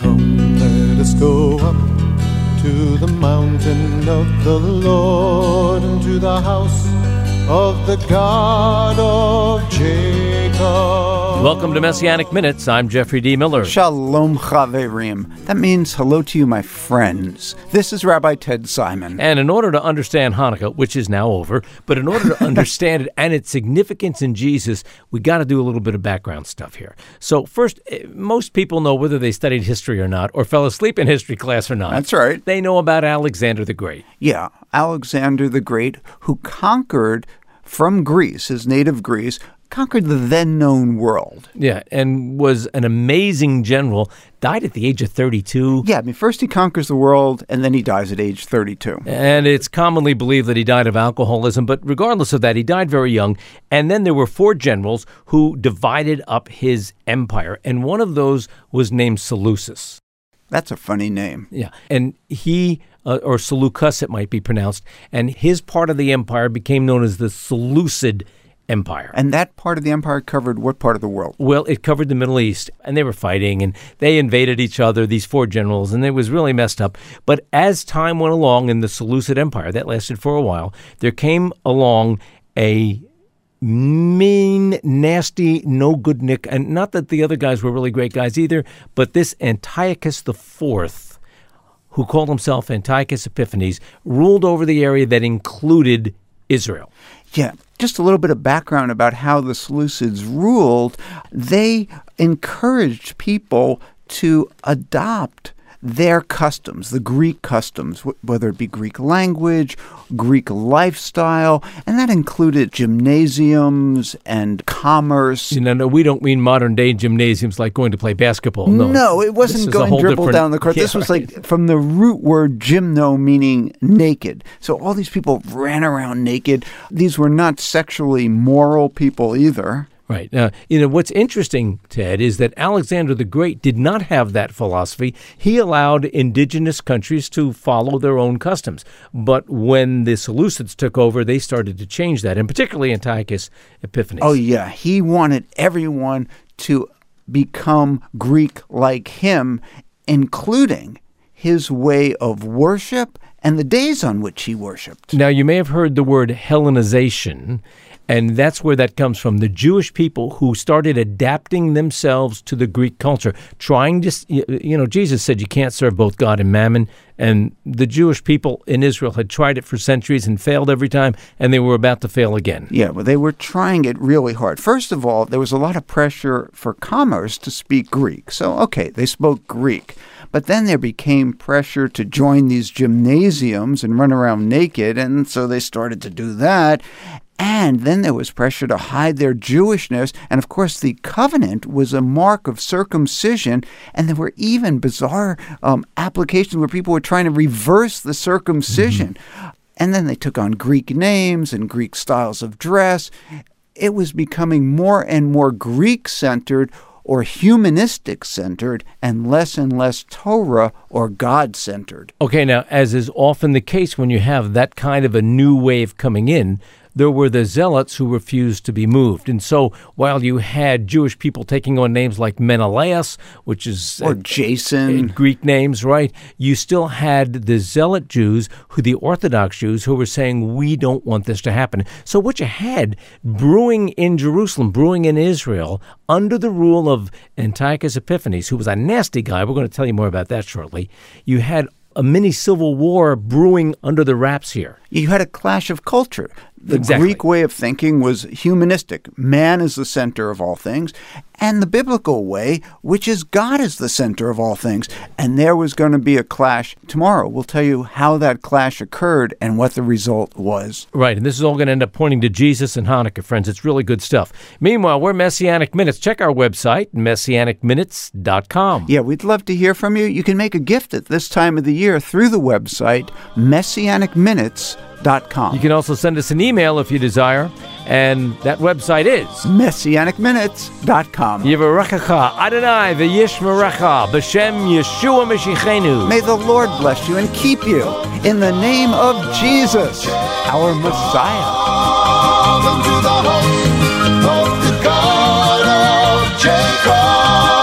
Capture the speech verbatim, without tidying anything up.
Come, let us go up to the mountain of the Lord, and to the house of the God of Jacob. Welcome to Messianic Minutes. I'm Jeffrey D. Miller. Shalom Chaverim. That means hello to you, my friends. This is Rabbi Ted Simon. And in order to understand Hanukkah, which is now over, but in order to understand it and its significance in Jesus, we got to do a little bit of background stuff here. So first, most people know whether they studied history or not, or fell asleep in history class or not. That's right. They know about Alexander the Great. Yeah, Alexander the Great, who conquered from Greece, his native Greece, conquered the then-known world. Yeah, and was an amazing general. Died at the age of thirty-two. Yeah, I mean, first he conquers the world, and then he dies at age thirty-two. And it's commonly believed that he died of alcoholism, but regardless of that, he died very young. And then there were four generals who divided up his empire, and one of those was named Seleucus. That's a funny name. Yeah, and he, uh, or Seleucus it might be pronounced, and his part of the empire became known as the Seleucid Empire. And that part of the empire covered what part of the world? Well, it covered the Middle East, and they were fighting, and they invaded each other, these four generals, and it was really messed up. But as time went along in the Seleucid Empire, that lasted for a while, there came along a mean, nasty, no good Nick, and not that the other guys were really great guys either, but this Antiochus the Fourth, who called himself Antiochus Epiphanes, ruled over the area that included Israel. Yeah, just a little bit of background about how the Seleucids ruled. They encouraged people to adopt their customs, the Greek customs, whether it be Greek language, Greek lifestyle, and that included gymnasiums and commerce. You know, no, we don't mean modern-day gymnasiums like going to play basketball. No, no it wasn't going dribble different... down the court. Yeah, this was right. like from the root word gymno, meaning naked. So all these people ran around naked. These were not sexually moral people either. Right. Now, you know, what's interesting, Ted, is that Alexander the Great did not have that philosophy. He allowed indigenous countries to follow their own customs. But when the Seleucids took over, they started to change that, and particularly Antiochus Epiphanes. Oh, yeah. He wanted everyone to become Greek like him, including his way of worship and the days on which he worshipped. Now, you may have heard the word Hellenization, and that's where that comes from. The Jewish people who started adapting themselves to the Greek culture, trying to, you know, Jesus said you can't serve both God and mammon, and the Jewish people in Israel had tried it for centuries and failed every time, and they were about to fail again. Yeah, well, they were trying it really hard. First of all, there was a lot of pressure for commerce to speak Greek. So, okay, they spoke Greek. But then there became pressure to join these gymnasiums and run around naked, and so they started to do that. And then there was pressure to hide their Jewishness. And, of course, the covenant was a mark of circumcision. And there were even bizarre um, applications where people were trying to reverse the circumcision. Mm-hmm. And then they took on Greek names and Greek styles of dress. It was becoming more and more Greek-centered or humanistic-centered and less and less Torah or God-centered. Okay, now, as is often the case when you have that kind of a new wave coming in, there were the zealots who refused to be moved. And so while you had Jewish people taking on names like Menelaus, which is... Or uh, Jason. Uh, Greek names, right? You still had the zealot Jews, who the Orthodox Jews, who were saying, we don't want this to happen. So what you had brewing in Jerusalem, brewing in Israel, under the rule of Antiochus Epiphanes, who was a nasty guy, we're going to tell you more about that shortly, you had a mini civil war brewing under the wraps here. You had a clash of culture. The exactly. Greek way of thinking was humanistic. Man is the center of all things. And the biblical way, which is God is the center of all things. And there was going to be a clash tomorrow. We'll tell you how that clash occurred and what the result was. Right, and this is all going to end up pointing to Jesus and Hanukkah, friends. It's really good stuff. Meanwhile, we're Messianic Minutes. Check our website, messianic minutes dot com. Yeah, we'd love to hear from you. You can make a gift at this time of the year through the website, messianic minutes dot com. You can also send us an email if you desire, and that website is messianic minutes dot com. Yivarechecha Adonai v'yishmerecha b'shem Yeshua Mashiachenu. May the Lord bless you and keep you in the name of Jesus, our Messiah. Welcome to the house of the God of Jacob.